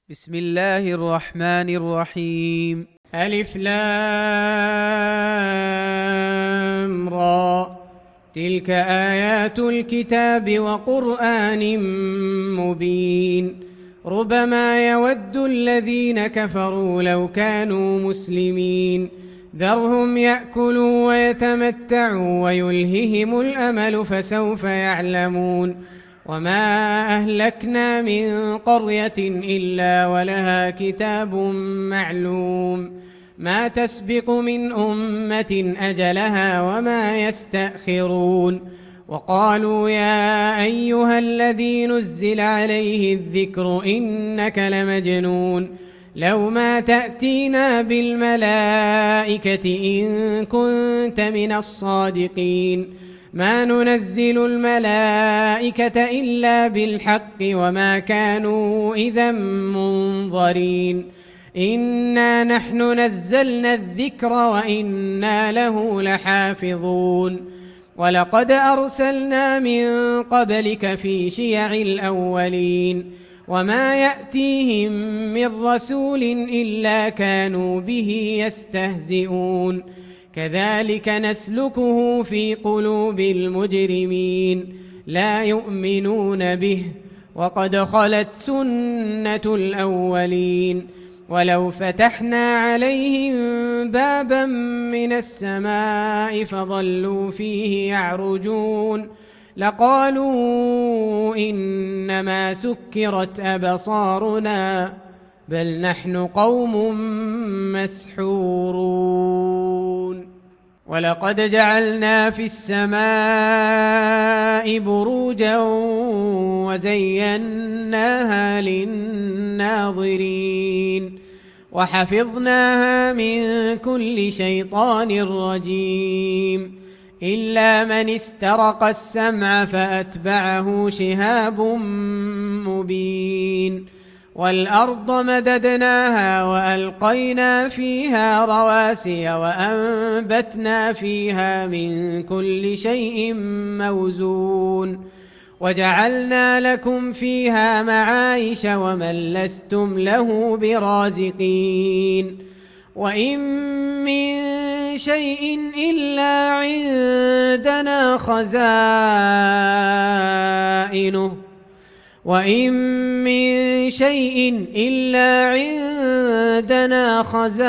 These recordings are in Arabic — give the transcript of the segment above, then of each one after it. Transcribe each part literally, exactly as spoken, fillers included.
بسم الله الرحمن الرحيم. ألف لام را تلك آيات الكتاب وقرآن مبين ربما يود الذين كفروا لو كانوا مسلمين ذرهم يأكلوا ويتمتعوا ويلههم الأمل فسوف يعلمون وما أهلكنا من قرية إلا ولها كتاب معلوم ما تسبق من أمة أجلها وما يستأخرون وقالوا يا أيها الذي نزل عليه الذكر إنك لمجنون لو ما تأتينا بالملائكة إن كنت من الصادقين ما ننزل الملائكة إلا بالحق وما كانوا إذا منظرين إنا نحن نزلنا الذكر وإنا له لحافظون ولقد أرسلنا من قبلك في شيع الأولين وما يأتيهم من رسول إلا كانوا به يستهزئون كذلك نسلكه في قلوب المجرمين لا يؤمنون به وقد خلت سنة الأولين ولو فتحنا عليهم بابا من السماء فظلوا فيه يعرجون لقالوا إنما سكرت أبصارنا بل نحن قوم مسحورون ولقد جعلنا في السماء بروجا وزيناها للناظرين وحفظناها من كل شيطان رجيم إلا من استرق السمع فأتبعه شهاب مبين والأرض مددناها وألقينا فيها رواسي وأنبتنا فيها من كل شيء موزون وجعلنا لكم فيها معايش ومن لستم له برازقين وإن من شيء إلا عندنا خزائنه وإن من شيء إلا عندنا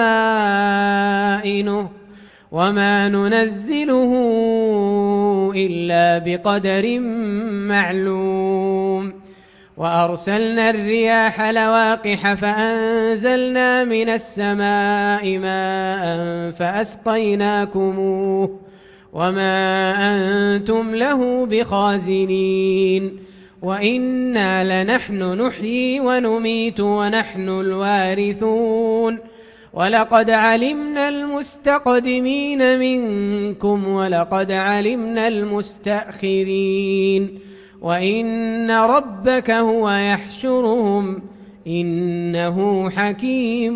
خزائنه وما ننزله إلا بقدر معلوم وأرسلنا الرياح لواقح فأنزلنا من السماء ماء فأسقيناكموه وما أنتم له بخازنين وإنا لنحن نحيي ونميت ونحن الوارثون ولقد علمنا المستقدمين منكم ولقد علمنا المستأخرين وإن ربك هو يحشرهم إنه حكيم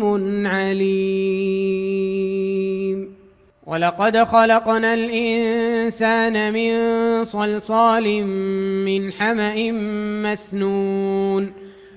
عليم ولقد خلقنا الإنسان من صلصال من حمأ مسنون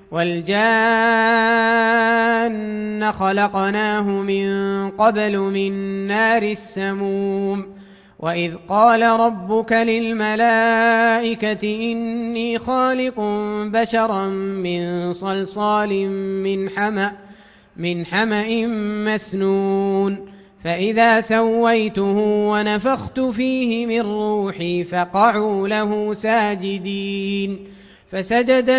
والجان خلقناه من قبل من نار السموم وإذ قال ربك للملائكة إني خالق بشرا من صلصال من حمأ من حمأ مسنون فإذا سويته ونفخت فيه من روحي فقعوا له ساجدين فسجد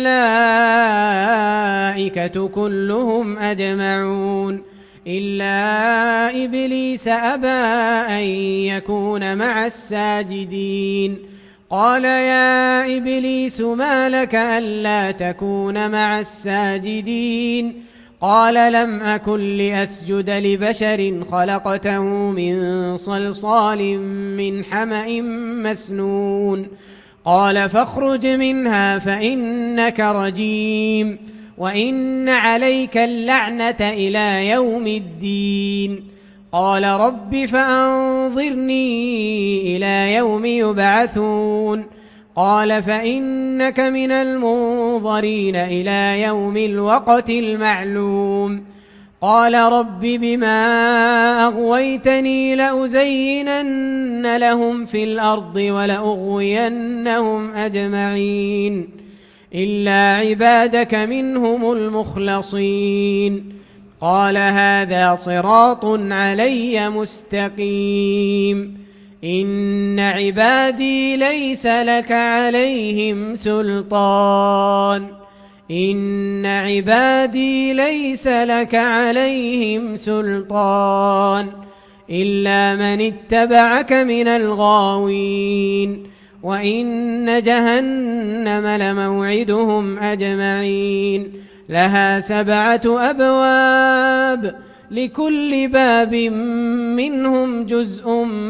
الملائكة كلهم أجمعون إلا إبليس أبى أن يكون مع الساجدين قال يا إبليس ما لك ألا تكون مع الساجدين قال لم أكن لأسجد لبشر خلقته من صلصال من حمأ مسنون قال فاخرج منها فإنك رجيم وإن عليك اللعنة إلى يوم الدين قال رب فأنظرني إلى يوم يبعثون قال فإنك من المنظرين منظرين إلى يوم الوقت المعلوم. قال رب بما أغويتني لأزينن لهم في الأرض ولأغوينهم أجمعين إلا عبادك منهم المخلصين. قال هذا صراط علي مستقيم. إن عبادي ليس لك عليهم سلطان إن عبادي ليس لك عليهم سلطان إلا من اتبعك من الغاوين. وإن جهنم لموعدهم أجمعين لها سبعة أبواب لكل باب منهم جزء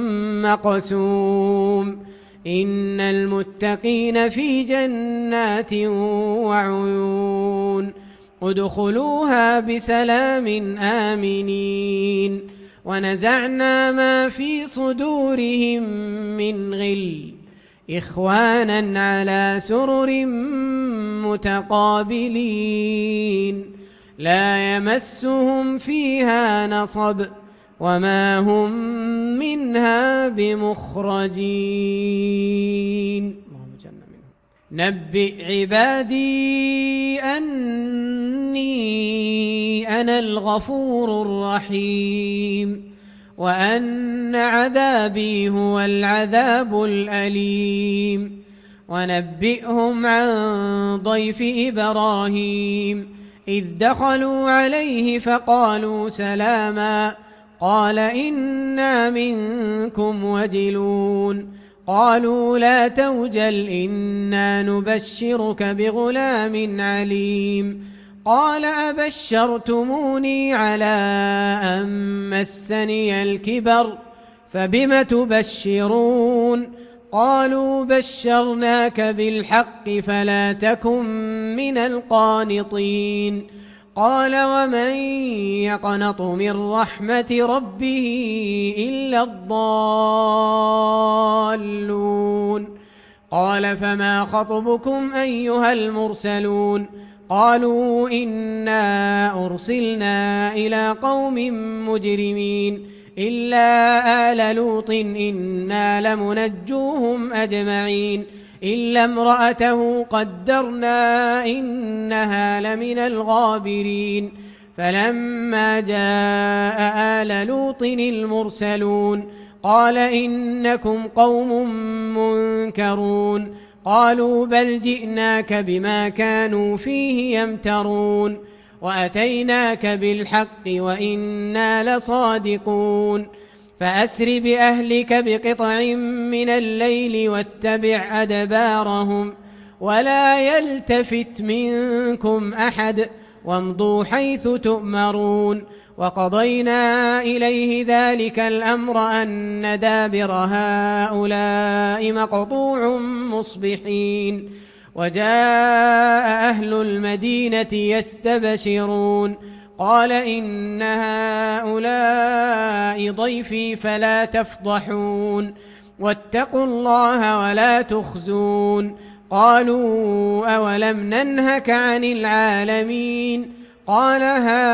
مقسوم. إن المتقين في جنات وعيون ادخلوها بسلام آمنين. ونزعنا ما في صدورهم من غل إخوانا على سرر متقابلين لا يمسهم فيها نصب وما هم منها بمخرجين. نبئ عبادي أني أنا الغفور الرحيم وأن عذابي هو العذاب الأليم. ونبئهم عن ضيف إبراهيم إذ دخلوا عليه فقالوا سلاما قال إنا منكم وجلون قالوا لا توجل إنا نبشرك بغلام عليم. قال أبشرتموني على أن مسني الكبر فبم تبشرون قالوا بشرناك بالحق فلا تكن من القانطين. قال ومن يقنط من رحمة ربه إلا الضالون. قال فما خطبكم أيها المرسلون قالوا إنا أرسلنا إلى قوم مجرمين إلا آل لوط إنا لمنجوهم أجمعين إلا امرأته قدرنا إنها لمن الغابرين. فلما جاء آل لوط المرسلون قال إنكم قوم منكرون قالوا بل جئناك بما كانوا فيه يمترون وأتيناك بالحق وإنا لصادقون. فأسر بأهلك بقطع من الليل واتبع أدبارهم ولا يلتفت منكم أحد وامضوا حيث تؤمرون. وقضينا إليه ذلك الأمر أن دابر هؤلاء مقطوع مصبحين. وجاء أهل المدينة يستبشرون قال إن هؤلاء ضيفي فلا تفضحون واتقوا الله ولا تخزون. قالوا أولم ننهك عن العالمين قال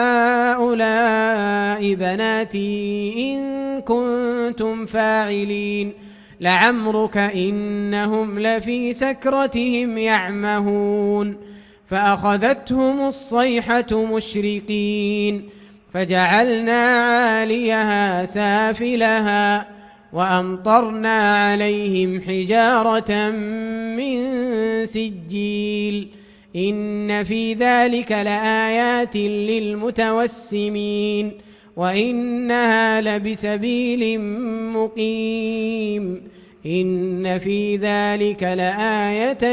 هؤلاء بناتي إن كنتم فاعلين لعمرك إنهم لفي سكرتهم يعمهون. فأخذتهم الصيحة مشرقين فجعلنا عاليها سافلها وأمطرنا عليهم حجارة من سجيل إن في ذلك لآيات للمتوسمين وإنها لبسبيل مقيم إن في ذلك لآية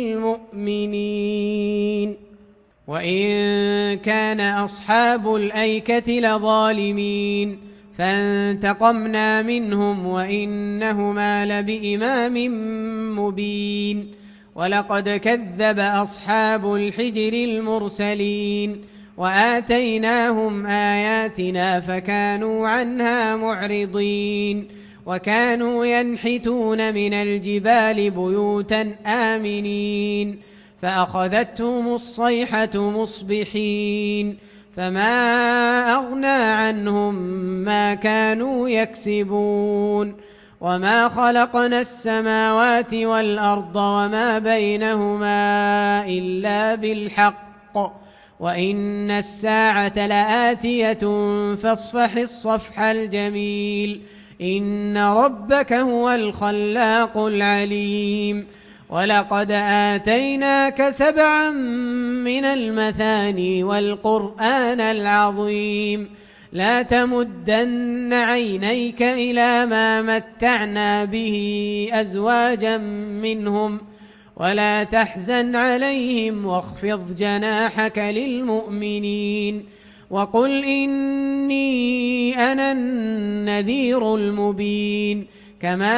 للمؤمنين. وإن كان أصحاب الأيكة لظالمين فانتقمنا منهم وإنهما لبإمام مبين. ولقد كذب أصحاب الحجر المرسلين وآتيناهم آياتنا فكانوا عنها معرضين. وكانوا ينحتون من الجبال بيوتا آمنين فأخذتهم الصيحة مصبحين فما أغنى عنهم ما كانوا يكسبون وما خلقنا السماوات والأرض وما بينهما إلا بالحق وإن الساعة لآتية فاصفح الصفح الجميل إن ربك هو الخلاق العليم ولقد آتيناك سبعا من المثاني والقرآن العظيم لا تمدن عينيك إلى ما متعنا به أزواجا منهم ولا تحزن عليهم واخفض جناحك للمؤمنين وقل إني أنا النذير المبين كما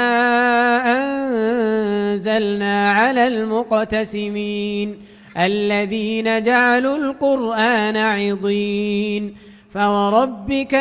أنزلنا على المقتسمين الذين جعلوا القرآن عضين فوربك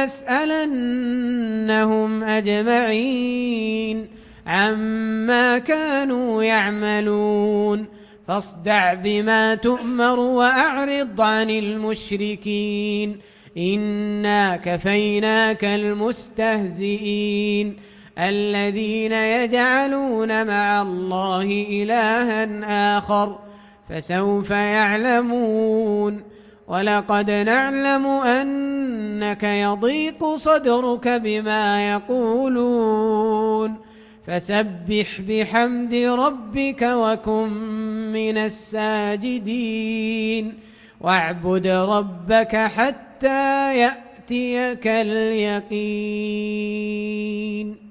لنسألنهم أجمعين عما كانوا يعملون فاصدع بما تؤمر وأعرض عن المشركين إنا كفيناك المستهزئين الذين يجعلون مع الله إلها آخر فسوف يعلمون ولقد نعلم أنك يضيق صدرك بما يقولون فسبح بحمد ربك وكن من الساجدين واعبد ربك حتى يأتيك اليقين.